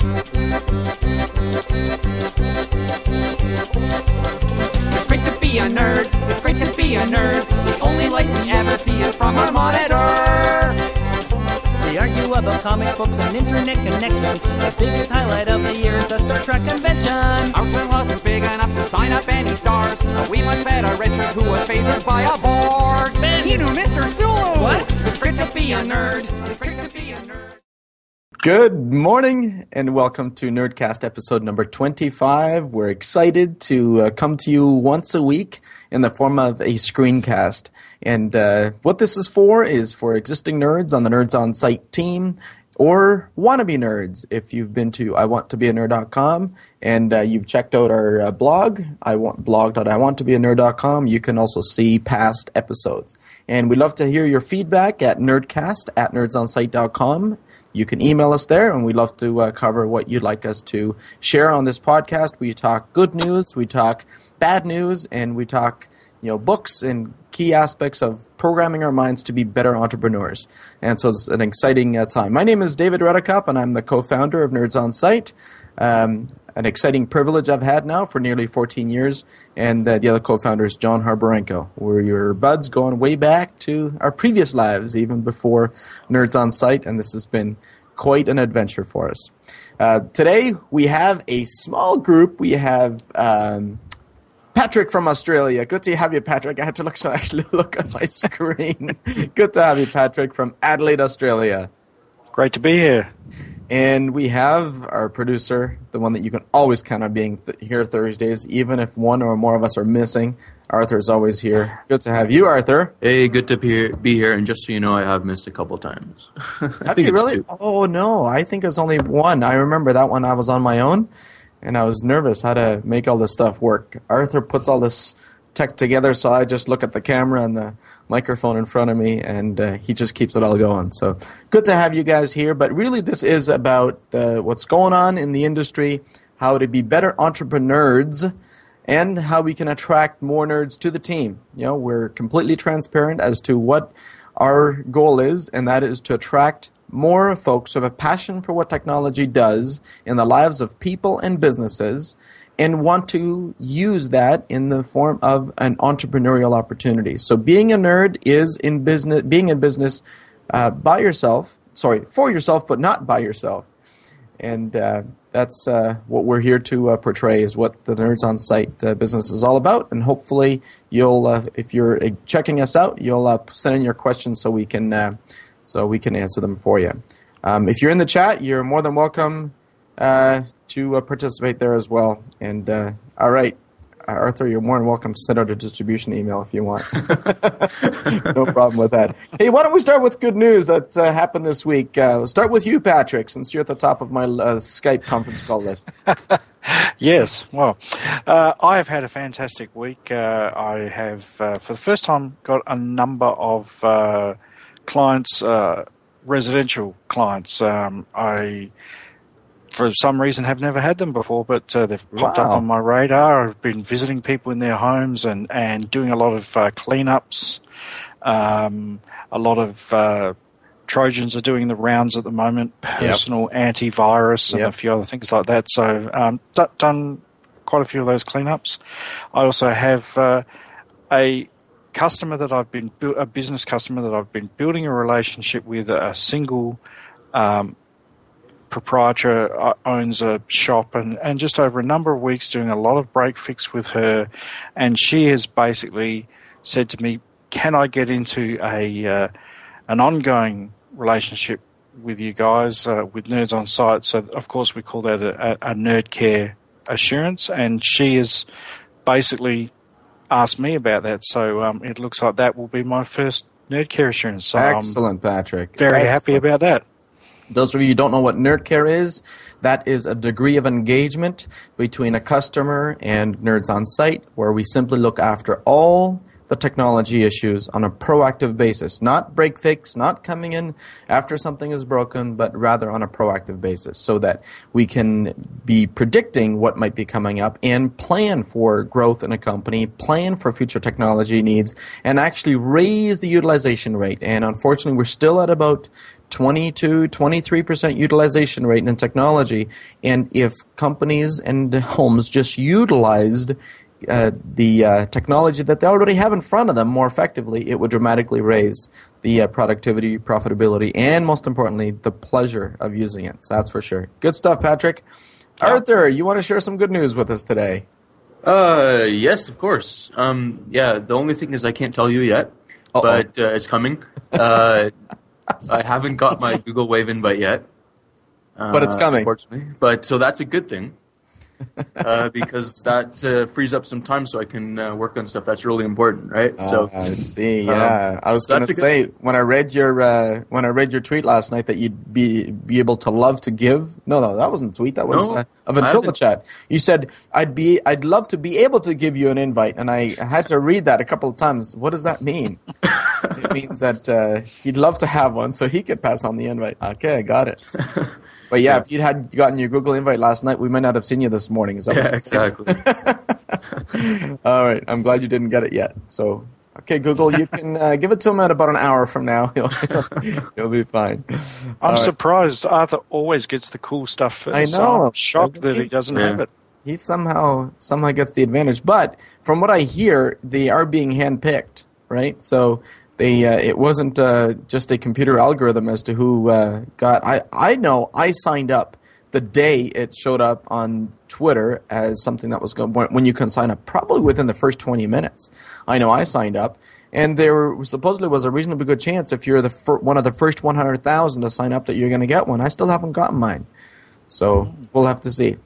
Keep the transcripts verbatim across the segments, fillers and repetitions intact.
It's great to be a nerd. It's great to be a nerd. The only light we ever see is from our monitor. We argue about comic books and internet connections. The biggest highlight of the year is the Star Trek convention. Our turn wasn't big enough to sign up any stars, but we much better Richard, who was phasered by a board. Ben! You knew Mister Sulu! What? It's great to be a nerd. It's great to be a nerd. Good morning and welcome to Nerdcast episode number twenty-five. We're excited to uh, come to you once a week in the form of a screencast. And uh, what this is for is for existing nerds on the Nerds On Site team or wannabe nerds. If you've been to I want to be a nerd dot com and uh, you've checked out our uh, blog, I want blog dot I want to be a nerd dot com, you can also see past episodes. And we'd love to hear your feedback at nerdcast at nerds on site dot com. You can email us there, and we'd love to uh, cover what you'd like us to share on this podcast. We talk good news, we talk bad news, and we talk, you know, books and key aspects of programming our minds to be better entrepreneurs. And so it's an exciting uh, time. My name is David Redekup, and I'm the co-founder of Nerds On Site. Um, an exciting privilege I've had now for nearly fourteen years. And uh, the other co-founder is John Harborenko. We're your buds going way back to our previous lives, even before Nerds On Site, and this has been quite an adventure for us. Uh, today, we have a small group. We have um, Patrick from Australia. Good to have you, Patrick. I had to look, so actually look at my screen. Good to have you, Patrick, from Adelaide, Australia. Great to be here. And we have our producer, the one that you can always count on being th- here Thursdays, even if one or more of us are missing. Arthur's always here. Good to have you, Arthur. Hey, good to be here, be here. And just so you know, I have missed a couple times. I Have think you it's really? two. Oh, no. I think it's only one. I remember that one. I was on my own, and I was nervous how to make all this stuff work. Arthur puts all this tech together, so I just look at the camera and the microphone in front of me, and uh, he just keeps it all going. So good to have you guys here. But really, this is about uh, what's going on in the industry, how to be better entrepreneurs, and how we can attract more nerds to the team. You know, we're completely transparent as to what our goal is, and that is to attract more folks who have a passion for what technology does in the lives of people and businesses, and want to use that in the form of an entrepreneurial opportunity. So being a nerd is in business, being in business uh, by yourself, sorry, for yourself, but not by yourself. And uh, that's uh, what we're here to uh, portray, is what the Nerds On Site uh, business is all about. And hopefully you'll, uh, if you're uh, checking us out, you'll uh, send in your questions so we can, uh, so we can answer them for you. Um, if you're in the chat, you're more than welcome uh, to uh, participate there as well. And uh, all right, uh, Arthur, you're more than welcome to send out a distribution email if you want. No problem with that. Hey, why don't we start with good news that uh, happened this week? Uh, we'll start with you, Patrick, since you're at the top of my uh, Skype conference call list. Yes, well, uh, I have had a fantastic week. Uh, I have, uh, for the first time, got a number of uh, clients, uh, residential clients. Um, I... For some reason, have never had them before, but uh, they've popped Wow. up on my radar. I've been visiting people in their homes and, and doing a lot of uh, cleanups. Um, a lot of uh, Trojans are doing the rounds at the moment, personal yep. antivirus and yep. a few other things like that. So um, d- done quite a few of those cleanups. I also have uh, a customer that I've been, bu- a business customer that I've been building a relationship with, a single um proprietor owns a shop, and, and just over a number of weeks doing a lot of break fix with her, and she has basically said to me, can I get into a uh, an ongoing relationship with you guys, uh, with Nerds On Site? So of course we call that a, a nerd care assurance, and she has basically asked me about that. So um, it looks like that will be my first nerd care assurance. So Excellent, I'm Patrick. very Excellent. happy about that. Those of you who don't know what NerdCare is, that is a degree of engagement between a customer and Nerds On Site, where we simply look after all the technology issues on a proactive basis. Not break fix, not coming in after something is broken, but rather on a proactive basis, so that we can be predicting what might be coming up and plan for growth in a company, plan for future technology needs, and actually raise the utilization rate. And unfortunately, we're still at about twenty-two, twenty-three percent utilization rate in technology. And if companies and homes just utilized uh, the uh, technology that they already have in front of them more effectively, it would dramatically raise the uh, productivity, profitability, and most importantly, the pleasure of using it. So that's for sure. Good stuff, Patrick. Yeah. Arthur, you want to share some good news with us today? Uh, yes, of course. Um, yeah, the only thing is I can't tell you yet, Uh-oh. but uh, it's coming. Uh, I haven't got my Google Wave invite yet. Uh, but it's coming. Unfortunately. But so that's a good thing. uh, because that uh, frees up some time so I can uh, work on stuff that's really important, right? Oh, so I see. Yeah, um, I was so going to say good... when I read your uh, when I read your tweet last night that you'd be be able to love to give. No, no, that wasn't a tweet. That was no, uh, a Ventrilo chat. You said I'd be I'd love to be able to give you an invite, and I had to read that a couple of times. What does that mean? It means that uh, he'd love to have one so he could pass on the invite. Okay, I got it. But yeah, yeah, if you had gotten your Google invite last night, we might not have seen you this morning. Is that yeah, exactly. All right, I'm glad you didn't get it yet. So, okay, Google, you can uh, give it to him at about an hour from now. He'll, he'll, he'll be fine. I'm All surprised. Right. Arthur always gets the cool stuff first. I know. So I'm shocked that he doesn't yeah. have it. He somehow somehow gets the advantage. But from what I hear, they are being handpicked, right? So they uh, it wasn't uh, just a computer algorithm as to who uh, got. I I know I signed up the day it showed up on Twitter as something that was going when you can sign up, probably within the first twenty minutes. I know I signed up, and there supposedly was a reasonably good chance if you're the fir- one of the first one hundred thousand to sign up that you're going to get one. I still haven't gotten mine, so we'll have to see.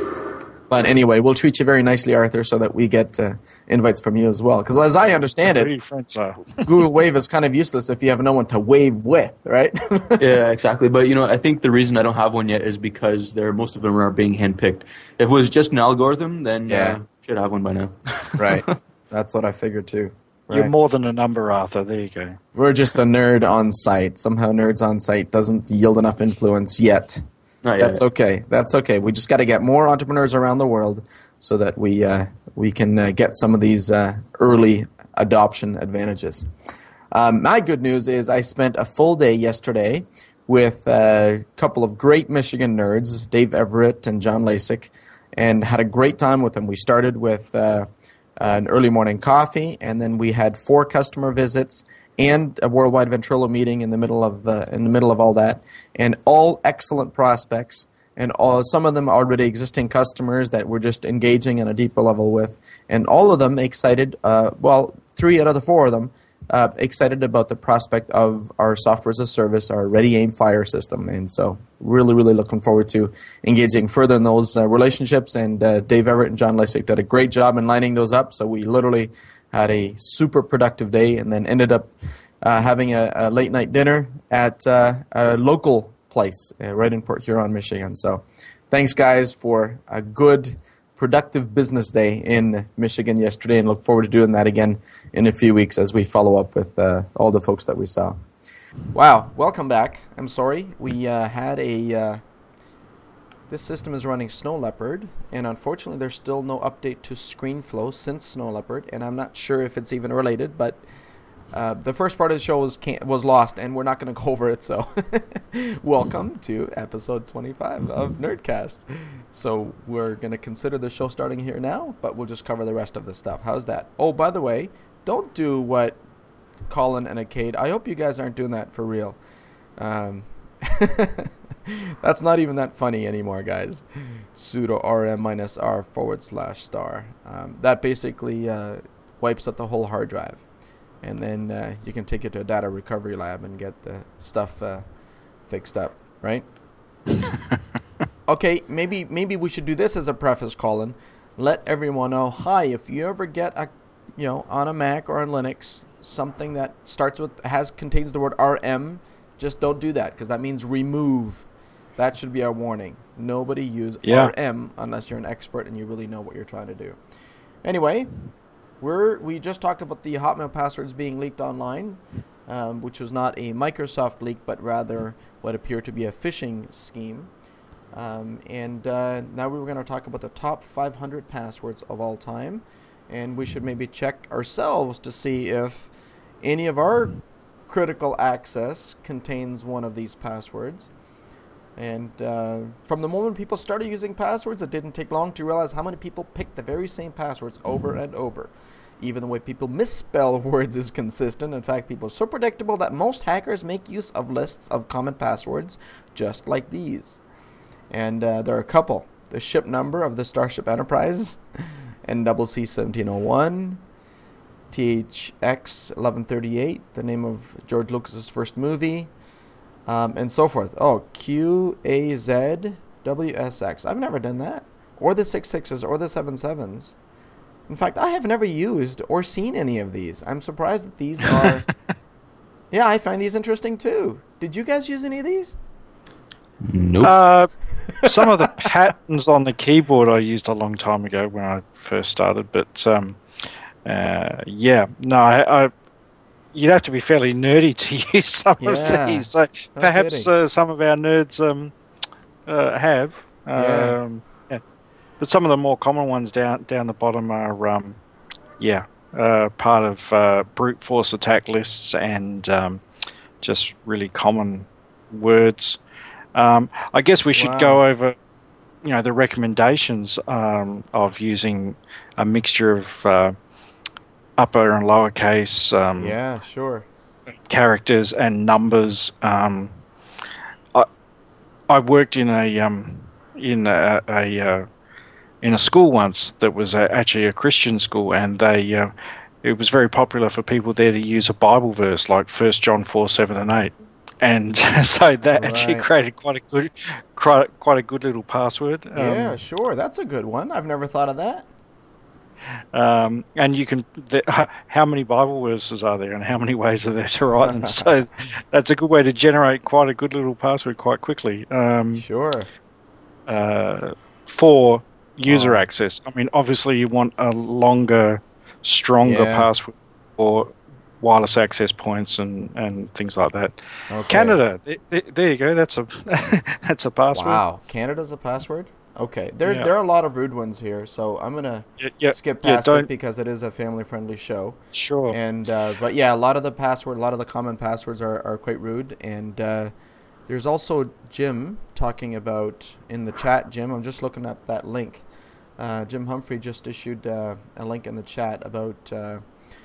But anyway, we'll treat you very nicely, Arthur, so that we get uh, invites from you as well. Because as I understand it, Google Wave is kind of useless if you have no one to wave with, right? Yeah, exactly. But, you know, I think the reason I don't have one yet is because they're, most of them are being handpicked. If it was just an algorithm, then yeah, uh, should have one by now. Right. That's what I figured too. Right. You're more than a number, Arthur. There you go. We're just a nerd on site. Somehow nerds on site doesn't yield enough influence yet. Not That's yet. okay. That's okay. We just got to get more entrepreneurs around the world so that we uh, we can uh, get some of these uh, early adoption advantages. Um, my good news is I spent a full day yesterday with a couple of great Michigan nerds, Dave Everett and John Lasik, and had a great time with them. We started with uh, an early morning coffee, and then we had four customer visits and a Worldwide Ventrilo meeting in the middle of uh, in the middle of all that, and all excellent prospects, and all some of them already existing customers that we're just engaging on a deeper level with, and all of them excited. Uh, well, three out of the four of them uh, excited about the prospect of our software as a service, our Ready Aim Fire system, and so really, really looking forward to engaging further in those uh, relationships. And uh, Dave Everett and John Lasik did a great job in lining those up. So we literally had a super productive day, and then ended up uh, having a, a late night dinner at uh, a local place uh, right in Port Huron, Michigan. So thanks, guys, for a good, productive business day in Michigan yesterday, and look forward to doing that again in a few weeks as we follow up with uh, all the folks that we saw. Wow, welcome back. I'm sorry. We uh, had a... Uh, This system is running Snow Leopard, and unfortunately there's still no update to ScreenFlow since Snow Leopard, and I'm not sure if it's even related, but uh, the first part of the show was, can't, was lost, and we're not going to go over it, so welcome to episode twenty-five of Nerdcast. So we're going to consider the show starting here now, but we'll just cover the rest of the stuff. How's that? Oh, by the way, don't do what Colin and Acade, I hope you guys aren't doing that for real. Um... That's not even that funny anymore, guys. Sudo rm minus r forward slash star. Um, that basically uh, wipes out the whole hard drive. And then uh, you can take it to a data recovery lab and get the stuff uh, fixed up, right? Okay, maybe maybe we should do this as a preface, Colin. Let everyone know, hi, if you ever get a, you know, on a Mac or on Linux, something that starts with, has, contains the word R M, just don't do that, because that means remove. That should be our warning. Nobody use yeah. R M unless you're an expert and you really know what you're trying to do. Anyway, we're we just talked about the Hotmail passwords being leaked online, um, which was not a Microsoft leak, but rather what appeared to be a phishing scheme. Um, and uh, now we were going to talk about the top five hundred passwords of all time, and we should maybe check ourselves to see if any of our Critical Access contains one of these passwords. And uh, from the moment people started using passwords, it didn't take long to realize how many people picked the very same passwords over and over. Even the way people misspell words is consistent. In fact, people are so predictable that most hackers make use of lists of common passwords just like these. And uh, there are a couple. The ship number of the Starship Enterprise, N C C seventeen oh one, T H X eleven thirty-eight, the name of George Lucas's first movie, um, and so forth. Oh, Q A Z W S X. I've never done that. Or the six sixes or the seven sevens. In fact, I have never used or seen any of these. I'm surprised that these are... Yeah, I find these interesting too. Did you guys use any of these? Nope. Uh, some of the patterns on the keyboard I used a long time ago when I first started, but um, uh, yeah, no, I, I, you'd have to be fairly nerdy to use some Yeah, of these. So no perhaps kidding. uh, some of our nerds um, uh, have. Yeah. Um, yeah. But some of the more common ones down down the bottom are, um, yeah, uh, part of uh, brute force attack lists and um, just really common words. Um, I guess we should Wow. go over, you know, the recommendations um, of using a mixture of uh, upper and lowercase um, Yeah, sure. characters and numbers. Um, I I worked in a um, in a, a uh, in a school once that was a, actually a Christian school, and they uh, it was very popular for people there to use a Bible verse like First John four seven and eight. And so that actually Right. created quite a good, quite, quite a good little password. Um, Yeah, sure. That's a good one. I've never thought of that. Um, and you can, the, how many Bible verses are there, and how many ways are there to write them? So that's a good way to generate quite a good little password quite quickly. Um, Sure. uh, for user Oh. access, I mean, obviously you want a longer, stronger Yeah. password for wireless access points and, and things like that. Okay. Canada, th- th- there you go. That's a that's a password. Wow. Canada's a password? Okay. There Yeah. there are a lot of rude ones here, so I'm going to Yeah, yeah, skip yeah, past it don't- because it is a family-friendly show. Sure. And uh, but yeah, a lot of the password, a lot of the common passwords are, are quite rude. And uh, there's also Jim talking about in the chat. Jim, I'm just looking at that link. Uh, Jim Humphrey just issued uh, a link in the chat about uh,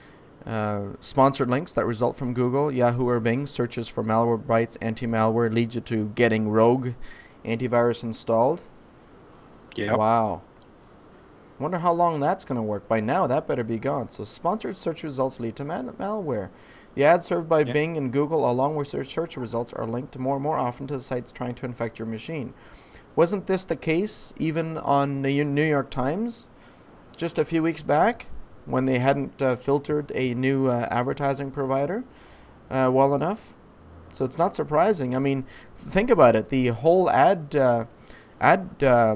uh, sponsored links that result from Google, Yahoo, or Bing. Searches for Malwarebytes anti-malware lead you to getting Rogue antivirus installed. Yeah. Wow. Wonder how long that's going to work. By now, that better be gone. So sponsored search results lead to man- malware. The ads served by Yeah. Bing and Google, along with their search results, are linked more and more often to the sites trying to infect your machine. Wasn't this the case even on the New York Times just a few weeks back when they hadn't uh, filtered a new uh, advertising provider uh, well enough? So it's not surprising. I mean, think about it. The whole ad uh, ad uh,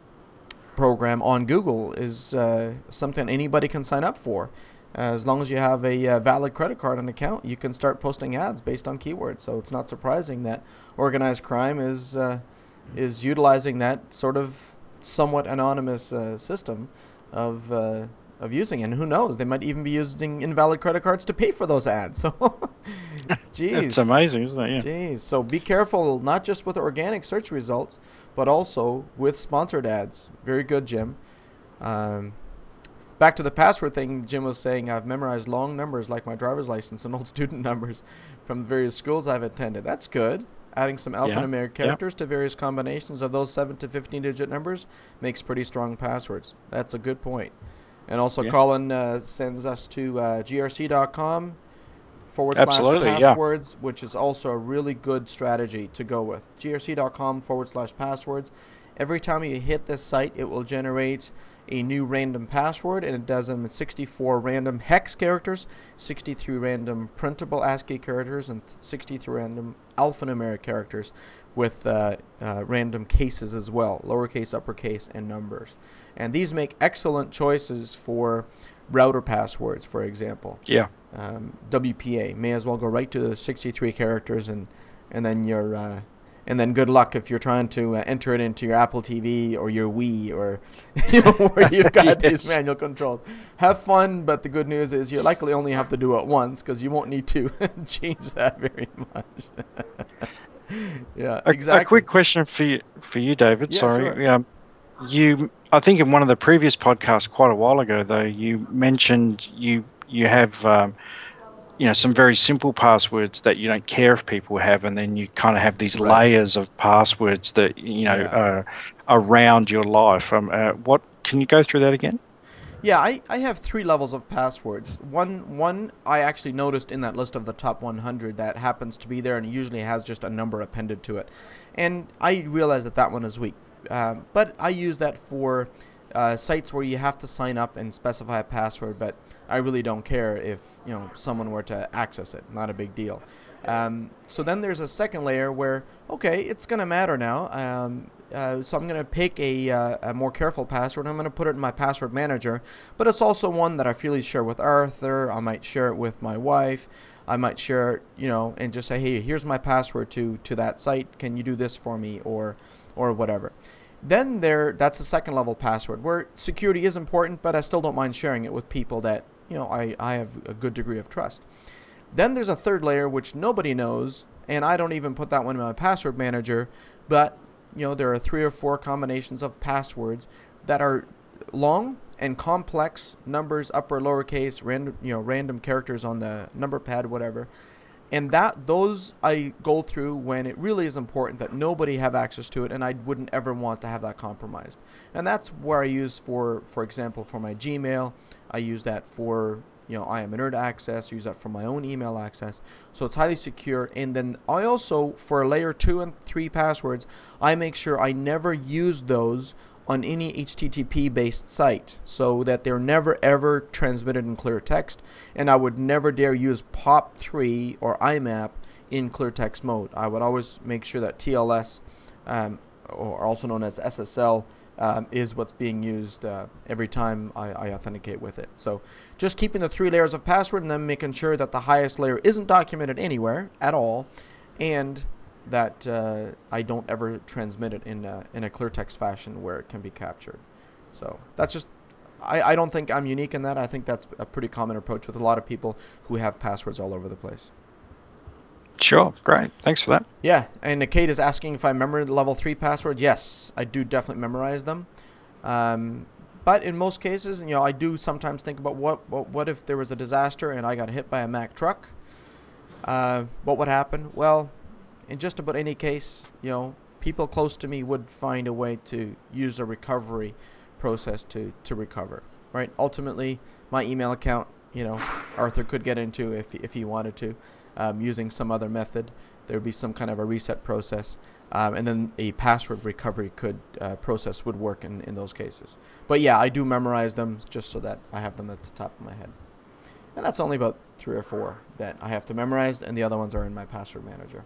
program on Google is uh, something anybody can sign up for. Uh, as long as you have a uh, valid credit card and account, you can start posting ads based on keywords. So it's not surprising that organized crime is uh, is utilizing that sort of somewhat anonymous uh, system of uh, of using. And who knows, they might even be using invalid credit cards to pay for those ads. So, geez, It's amazing, isn't it? Yeah. Jeez. So be careful, not just with organic search results, but also with sponsored ads. Very good, Jim. Um, back to the password thing, Jim was saying, I've memorized long numbers like my driver's license and old student numbers from the various schools I've attended. That's good. Adding some alphanumeric Yeah. characters to various combinations of those seven to fifteen digit numbers makes pretty strong passwords. That's a good point. And also, Yeah. Colin uh, sends us to uh, G R C dot com forward slash Absolutely, yeah. passwords, which is also a really good strategy to go with. G R C dot com forward slash passwords. Every time you hit this site, it will generate a new random password, and it does them in sixty-four random hex characters, sixty-three random printable ASCII characters, and sixty-three random alphanumeric characters with uh, uh, random cases as well, lowercase, uppercase, and numbers. And these make excellent choices for router passwords, for example. Yeah. Um, W P A may as well go right to the sixty-three characters, and and then your uh, And then good luck if you're trying to uh, enter it into your Apple T V or your Wii or you know, where you've got yes. these manual controls. Have fun, but the good news is you likely only have to do it once because you won't need to change that very much. yeah, a, exactly. A quick question for you, for you David. Yeah, Sorry. sure. Um, you, I think in one of the previous podcasts quite a while ago, though, you mentioned you you have... Um, you know, some very simple passwords that you don't care if people have, and then you kind of have these right. layers of passwords that, you know, yeah. are around your life. Um, uh, what can you go through that again? Yeah, I, I have three levels of passwords. One, one I actually noticed in that list of the top one hundred that happens to be there, and it usually has just a number appended to it. And I realize that that one is weak. Um, but I use that for uh, sites where you have to sign up and specify a password, but I really don't care if, you know, someone were to access it. Not a big deal. Um, so then there's a second layer where, okay, it's going to matter now. Um, uh, so I'm going to pick a, uh, a more careful password. I'm going to put it in my password manager. But it's also one that I freely share with Arthur. I might share it with my wife. I might share it, you know, and just say, hey, here's my password to, to that site. Can you do this for me, or or whatever. Then there, that's a second level password where security is important, but I still don't mind sharing it with people that, you know, I, I have a good degree of trust. Then there's a third layer which nobody knows, and I don't even put that one in my password manager, but, you know, there are three or four combinations of passwords that are long and complex, numbers, upper, lowercase, random, you know, random characters on the number pad, whatever. And that those I go through when it really is important that nobody have access to it, and I wouldn't ever want to have that compromised. And that's where I use for, for example, for my Gmail. I use that for, you know, I Am a Nerd access. Use that for my own email access. So it's highly secure. And then I also, for layer two and three passwords, I make sure I never use those on any H T T P-based site, so that they're never ever transmitted in clear text, and I would never dare use P O P three or I M A P in clear text mode. I would always make sure that T L S, um, or also known as S S L, um, is what's being used uh, every time I, I authenticate with it. So just keeping the three layers of password, and then making sure that the highest layer isn't documented anywhere at all, and that uh, I don't ever transmit it in a, in a clear text fashion where it can be captured. So that's just, I, I don't think I'm unique in that. I think that's a pretty common approach with a lot of people who have passwords all over the place. Sure, great. Thanks for that. Yeah, and Kate is asking if I remember the level three password. Yes, I do definitely memorize them. Um, but in most cases, you know, I do sometimes think about what, what, what if there was a disaster and I got hit by a Mack truck? Uh, what would happen? Well, in just about any case, you know, people close to me would find a way to use a recovery process to, to recover, right? Ultimately, my email account, you know, Arthur could get into if, if he wanted to, um, using some other method. There would be some kind of a reset process, um, and then a password recovery could uh, process would work in, in those cases. But yeah, I do memorize them just so that I have them at the top of my head. And that's only about three or four that I have to memorize, and the other ones are in my password manager.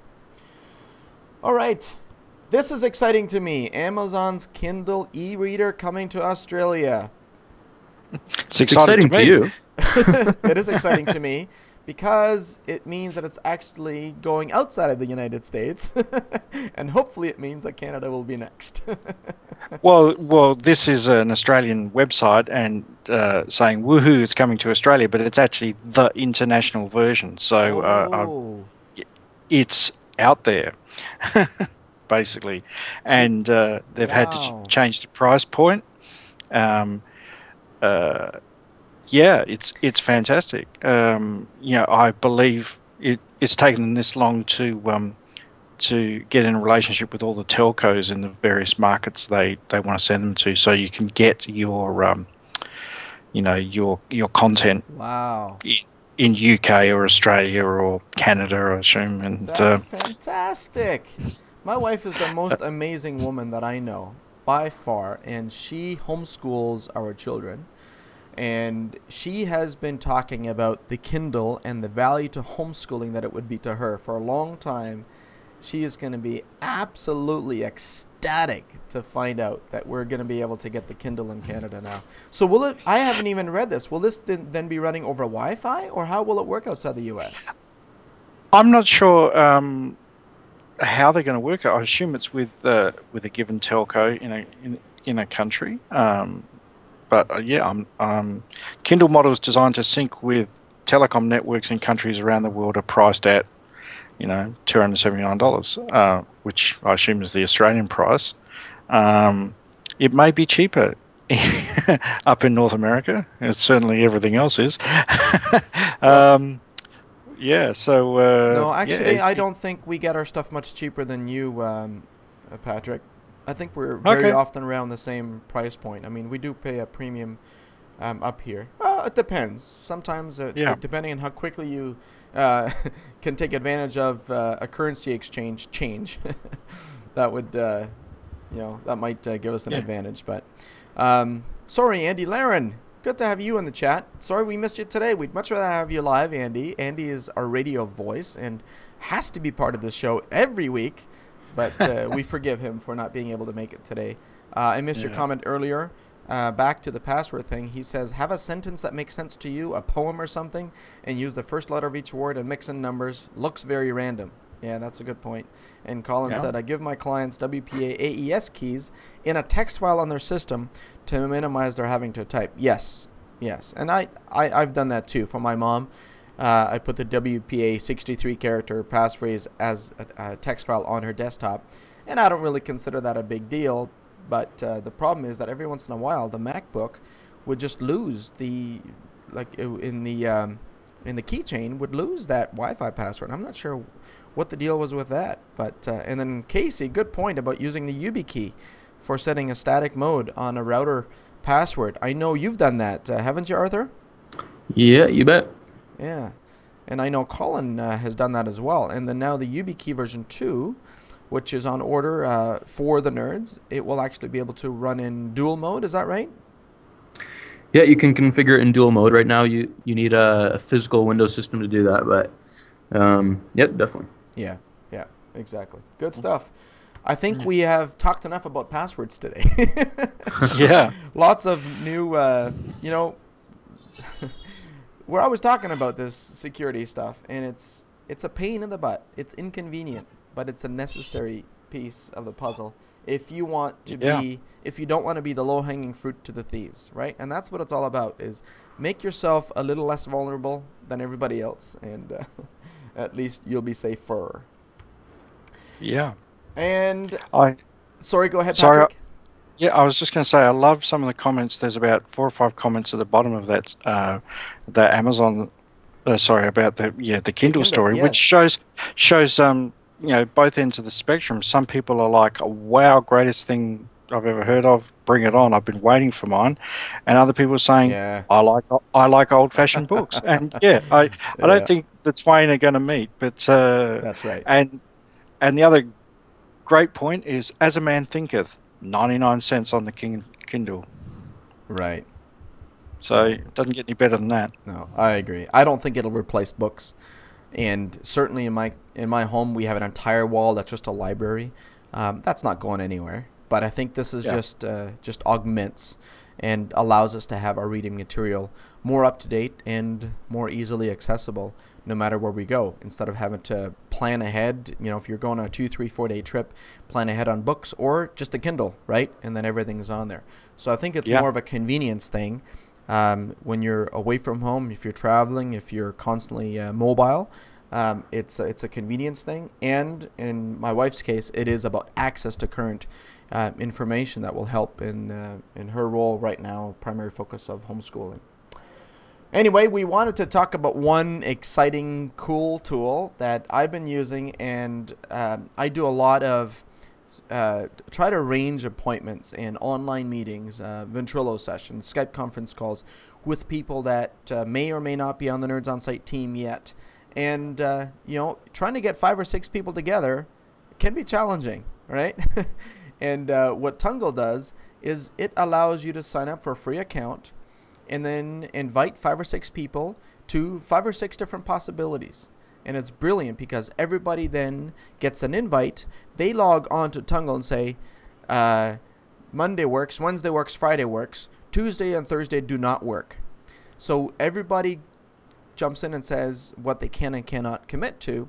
All right, this is exciting to me. Amazon's Kindle e-reader coming to Australia. It's exciting, it's exciting to, to you. It is exciting to me because it means that it's actually going outside of the United States, and hopefully it means that Canada will be next. well, well, this is an Australian website and uh, saying woohoo, it's coming to Australia, but it's actually the international version. So oh. uh, it's out there. Basically, and uh, they've wow. had to ch- change the price point. Um, uh, yeah, it's it's fantastic. Um, you know, I believe it, it's taken them this long to um, to get in a relationship with all the telcos in the various markets they, they want to send them to, so you can get your um, you know your your content. Wow. In, in U K or Australia or Canada, I assume. And that's uh, fantastic. My wife is the most amazing woman that I know, by far, and she homeschools our children. And she has been talking about the Kindle and the value to homeschooling that it would be to her for a long time. She is going to be absolutely ecstatic to find out that we're going to be able to get the Kindle in Canada now. So will it, I haven't even read this. Will this then, then be running over Wi-Fi, or how will it work outside the U S? I'm not sure um, how they're going to work it, I assume it's with uh, with a given telco in a in, in a country. Um, but uh, yeah, um, um, Kindle models designed to sync with telecom networks in countries around the world are priced at, you know, two hundred seventy-nine dollars, uh, which I assume is the Australian price. Um, it may be cheaper up in North America, as certainly everything else is. um, yeah, so... Uh, no, actually, yeah, I don't think we get our stuff much cheaper than you, um, uh, Patrick. I think we're very okay. often around the same price point. I mean, we do pay a premium um, up here. Well, it depends. Sometimes, uh, yeah. depending on how quickly you uh, can take advantage of uh, a currency exchange change, that would, uh, you know, that might uh, give us an yeah. advantage. But um, sorry, Andy Laren. Good to have you in the chat. Sorry we missed you today. We'd much rather have you live, Andy. Andy is our radio voice and has to be part of the show every week. But uh, we forgive him for not being able to make it today. Uh, I missed yeah. your comment earlier. Uh, back to the password thing. He says, have a sentence that makes sense to you, a poem or something, and use the first letter of each word and mix in numbers. Looks very random. Yeah, that's a good point. And Colin yeah. said, I give my clients W P A A E S keys in a text file on their system to minimize their having to type. Yes, yes. And I, I, I've done that too for my mom. Uh, I put the W P A sixty-three character passphrase as a, a text file on her desktop. And I don't really consider that a big deal. But uh, the problem is that every once in a while, the MacBook would just lose the, like in the um, in the keychain, would lose that Wi-Fi password. I'm not sure what the deal was with that. But uh, and then Casey, good point about using the YubiKey for setting a static mode on a router password. I know you've done that, uh, haven't you, Arthur? Yeah, you bet. Yeah, and I know Colin uh, has done that as well. And then now the YubiKey version two, which is on order uh, for the nerds, it will actually be able to run in dual mode. Is that right? Yeah, you can configure it in dual mode. Right now, you, you need a physical Windows system to do that, but um, yep, definitely. Yeah, yeah, exactly. Good stuff. I think we have talked enough about passwords today. Yeah. Lots of new, uh, you know, we're always talking about this security stuff, and it's it's a pain in the butt. It's inconvenient, but it's a necessary piece of the puzzle if you want to yeah. be, if you don't want to be the low-hanging fruit to the thieves, right? And that's what it's all about, is make yourself a little less vulnerable than everybody else, and uh, at least you'll be safer. Yeah. And I sorry, go ahead, sorry, Patrick. I, yeah, I was just going to say I love some of the comments. There's about four or five comments at the bottom of that uh, the Amazon. Uh, sorry about the yeah the Kindle, the Kindle story, yes. which shows shows um you know both ends of the spectrum. Some people are like, wow, greatest thing I've ever heard of. Bring it on! I've been waiting for mine. And other people are saying, yeah. I like I like old fashioned books. And yeah, I yeah. I don't think the twain are going to meet. But uh, that's right. And and the other great point is, as a man thinketh, ninety-nine cents on the King, Kindle. Right. So it doesn't get any better than that. No, I agree. I don't think it'll replace books. And certainly in my in my home, we have an entire wall that's just a library. Um, that's not going anywhere. But I think this is yeah. just uh, just augments and allows us to have our reading material more up to date and more easily accessible no matter where we go, instead of having to plan ahead. You know, if you're going on a two, three, four day trip, plan ahead on books or just a Kindle, right? And then everything's on there. So I think it's yeah. more of a convenience thing. Um, when you're away from home, if you're traveling, if you're constantly uh, mobile, um, it's, a, it's a convenience thing. And in my wife's case, it is about access to current uh, information that will help in, uh, in her role right now, primary focus of homeschooling. Anyway, we wanted to talk about one exciting, cool tool that I've been using, and um, I do a lot of uh, try to arrange appointments and online meetings, uh, Ventrilo sessions, Skype conference calls with people that uh, may or may not be on the Nerds On Site team yet. And, uh, you know, trying to get five or six people together can be challenging, right? And uh, what Tungle does is it allows you to sign up for a free account and then invite five or six people to five or six different possibilities. And it's brilliant because everybody then gets an invite. They log on to Tungle and say, uh, Monday works, Wednesday works, Friday works, Tuesday and Thursday do not work. So everybody jumps in and says what they can and cannot commit to.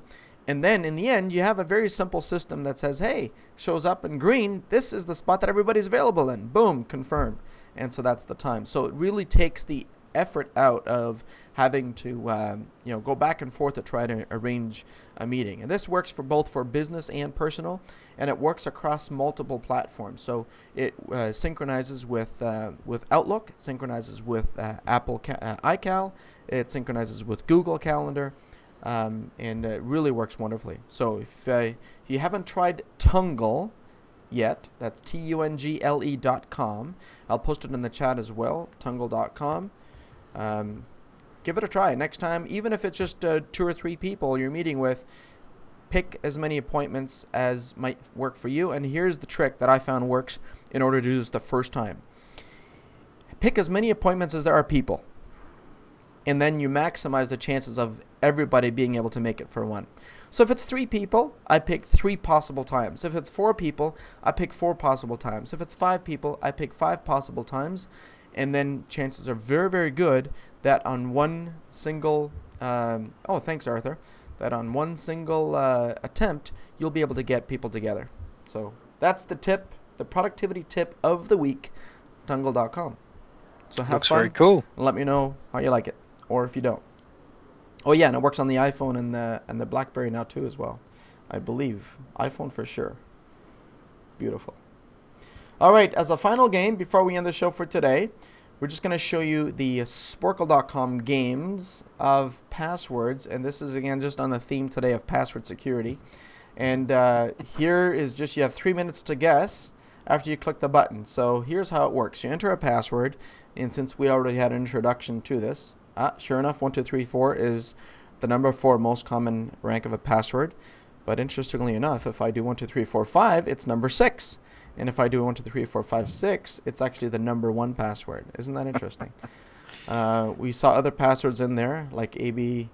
And then in the end, you have a very simple system that says, hey, shows up in green, this is the spot that everybody's available in. Boom, confirmed. And so that's the time. So it really takes the effort out of having to um, you know, go back and forth to try to arrange a meeting. And this works for both for business and personal, and it works across multiple platforms. So it uh, synchronizes with uh, with Outlook, it synchronizes with uh, Apple Ca- uh, iCal, it synchronizes with Google Calendar, um, and it really works wonderfully. So if uh, you haven't tried Tungle yet, that's T U N G L E dot com. I'll post it in the chat as well, tungle dot com. Um, give it a try. Next time, even if it's just uh, two or three people you're meeting with, pick as many appointments as might work for you. And here's the trick that I found works in order to do this the first time. Pick as many appointments as there are people, and then you maximize the chances of everybody being able to make it for one. So if it's three people, I pick three possible times. If it's four people, I pick four possible times. If it's five people, I pick five possible times. And then chances are very, very good that on one single, um, oh, thanks, Arthur, that on one single uh, attempt, you'll be able to get people together. So that's the tip, the productivity tip of the week, tungle dot com. So have Looks fun. very cool. And let me know how you like it, or if you don't. Oh, yeah, and it works on the iPhone and the and the BlackBerry now, too, as well. I believe. iPhone for sure. Beautiful. All right, as a final game, before we end the show for today, we're just going to show you the Sporcle dot com games of passwords. And this is, again, just on the theme today of password security. And uh, here is just, you have three minutes to guess after you click the button. So here's how it works. You enter a password, and since we already had an introduction to this, ah, sure enough, one two three four is the number four most common rank of a password. But interestingly enough, if I do one two three four five, it's number six. And if I do one two three four five six, it's actually the number one password. Isn't that interesting? uh, we saw other passwords in there, like A B,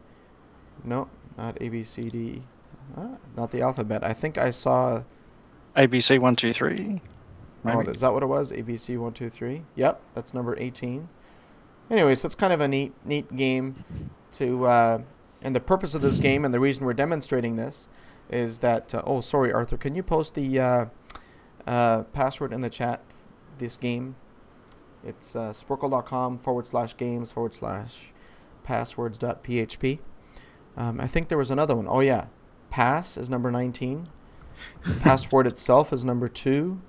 no, not A B C D, ah, not the alphabet. I think I saw A B C one two three. Oh, is that what it was? A B C one two three. Yep, that's number eighteen. Anyway, so it's kind of a neat, neat game to, uh, and the purpose of this game and the reason we're demonstrating this is that, uh, oh, sorry, Arthur, can you post the uh, uh, password in the chat, this game? It's uh, sporcle.com forward slash games forward slash passwords dot php. Um, I think there was another one. Oh, yeah. Pass is number nineteen. Password itself is number two.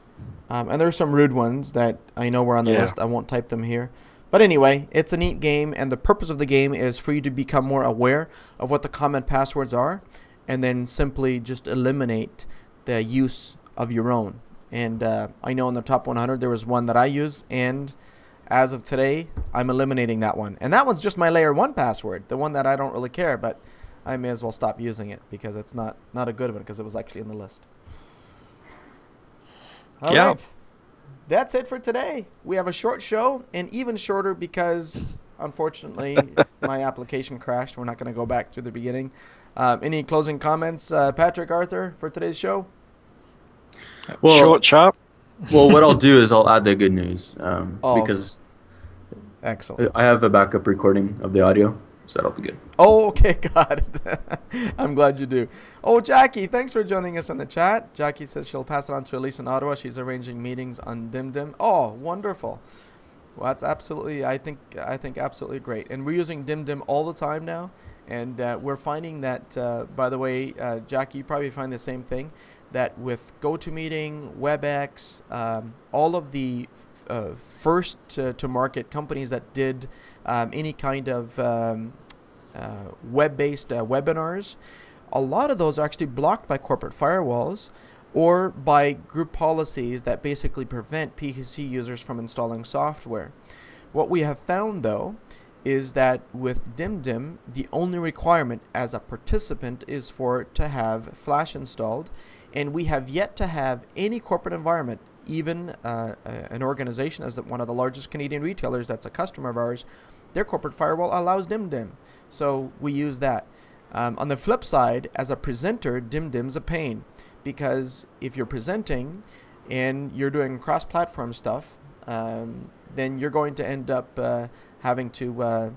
Um, and there are some rude ones that I know were on the yeah. list. I won't type them here. But anyway, it's a neat game, and the purpose of the game is for you to become more aware of what the common passwords are, and then simply just eliminate the use of your own. And uh, I know in the top one hundred there was one that I use, and as of today, I'm eliminating that one. And that one's just my layer one password, the one that I don't really care, but I may as well stop using it because it's not, not a good one because it was actually in the list. All yeah. right. That's it for today. We have a short show, and even shorter because, unfortunately, my application crashed. We're not going to go back through the beginning. Um, any closing comments, uh, Patrick, Arthur, for today's show? Well, Short, sharp. Well, what I'll do is I'll add the good news um, Oh. because Excellent. I have a backup recording of the audio, so that'll be good. Oh, okay, got it. I'm glad you do. Oh, Jackie, thanks for joining us in the chat. Jackie says she'll pass it on to Elise in Ottawa. She's arranging meetings on DimDim. Oh, wonderful. Well, that's absolutely, I think, I think absolutely great. And we're using DimDim all the time now, and uh, we're finding that, uh, by the way, uh, Jackie, you probably find the same thing, that with GoToMeeting, WebEx, um, all of the uh, first to, to market companies that did um, any kind of um, uh, web-based uh, webinars, a lot of those are actually blocked by corporate firewalls or by group policies that basically prevent P C users from installing software. What we have found, though, is that with DimDim, the only requirement as a participant is for it to have Flash installed, and we have yet to have any corporate environment, even uh, an organization as one of the largest Canadian retailers that's a customer of ours, their corporate firewall allows DimDim. So we use that. Um, on the flip side, as a presenter, DimDim's a pain, because if you're presenting and you're doing cross-platform stuff, um, then you're going to end up uh, having to uh,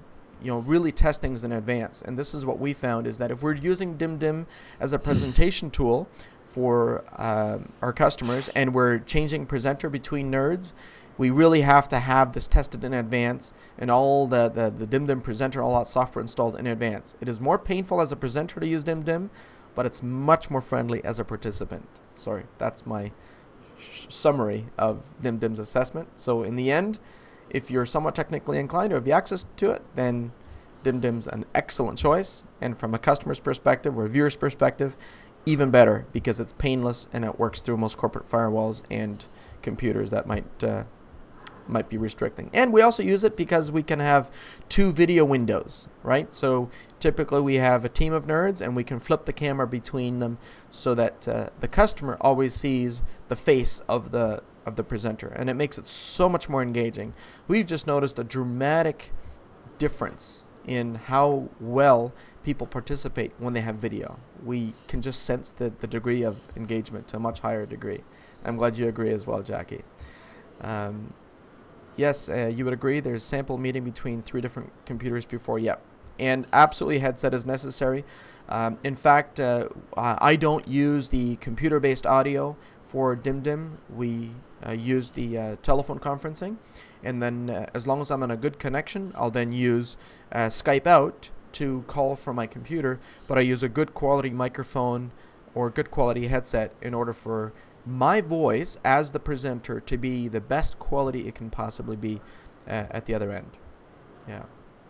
you know, really test things in advance. And this is what we found, is that if we're using DimDim as a presentation tool for uh, our customers, and we're changing presenter between nerds, we really have to have this tested in advance, and all the, the, the DimDim presenter, all that software installed in advance. It is more painful as a presenter to use DimDim, but it's much more friendly as a participant. Sorry, that's my sh- summary of DimDim's assessment. So in the end, if you're somewhat technically inclined or have access to it, then DimDim's an excellent choice. And from a customer's perspective or a viewer's perspective, even better, because it's painless and it works through most corporate firewalls and computers that might uh, might be restricting. And we also use it because we can have two video windows, right? So typically we have a team of nerds, and we can flip the camera between them so that uh, the customer always sees the face of the of the presenter, and it makes it so much more engaging. We've just noticed a dramatic difference in how well people participate when they have video. We can just sense the, the degree of engagement to a much higher degree. I'm glad you agree as well, Jackie. Um, yes, uh, you would agree there's sample meeting between three different computers before, yep. And absolutely headset is necessary. Um, in fact, uh, I don't use the computer-based audio for DimDim. We uh, use the uh, telephone conferencing. And then uh, as long as I'm on a good connection, I'll then use uh, Skype out to call from my computer. But I use a good quality microphone or good quality headset in order for my voice as the presenter to be the best quality it can possibly be uh, at the other end. Yeah.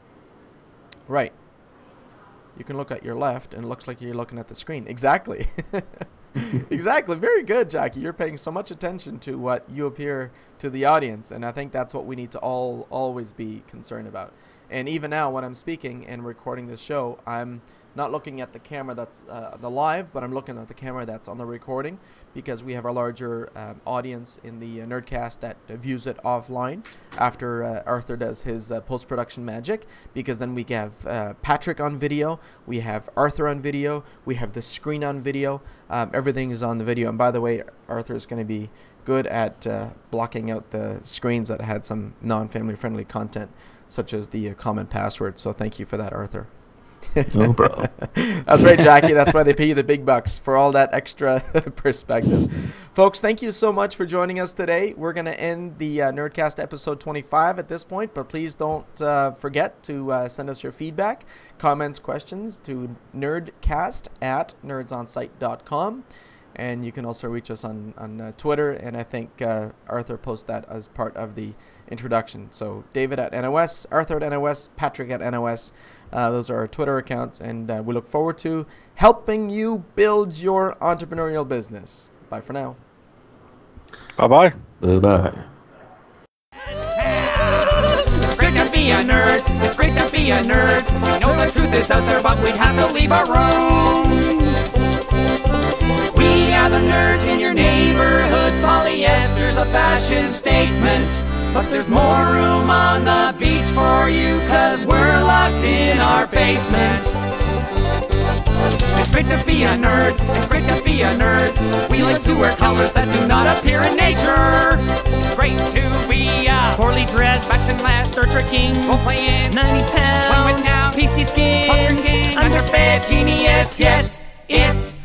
Right. You can look at your left and it looks like you're looking at the screen. Exactly. Exactly. Very good, Jackie. You're paying so much attention to what you appear to the audience, and I think that's what we need to all always be concerned about. And even now, when I'm speaking and recording this show, I'm not looking at the camera that's uh, the live, but I'm looking at the camera that's on the recording, because we have a larger um, audience in the uh, Nerdcast that uh, views it offline after uh, Arthur does his uh, post-production magic, because then we have uh, Patrick on video, we have Arthur on video, we have the screen on video, um, everything is on the video. And by the way, Arthur is going to be good at uh, blocking out the screens that had some non-family friendly content, such as the uh, common password. So thank you for that, Arthur. No problem. That's right, Jackie. That's why they pay you the big bucks, for all that extra perspective. Folks, thank you so much for joining us today. We're going to end the uh, Nerdcast episode twenty-five at this point, but please don't uh, forget to uh, send us your feedback, comments, questions to nerdcast at nerdsonsite dot com. And you can also reach us on, on uh, Twitter, and I think uh, Arthur posted that as part of the introduction. So David at N O S, Arthur at N O S, Patrick at N O S. Uh, those are our Twitter accounts, and uh, we look forward to helping you build your entrepreneurial business. Bye for now. Bye-bye. Bye-bye. It's great to be a nerd. It's great to be a nerd. We know the truth is out there, but we'd have to leave our room. We are the nerds in your neighborhood. Polyester's a fashion statement, but there's more room on the beach for you, 'cause we're locked in our basement. It's great to be a nerd. It's great to be a nerd. We like to wear colors that do not appear in nature. It's great to be a Poorly dressed, fashion last or tricking, role playing, ninety pounds, one with now, pasty skin, pumpkin king, underfed genius. Yes, it's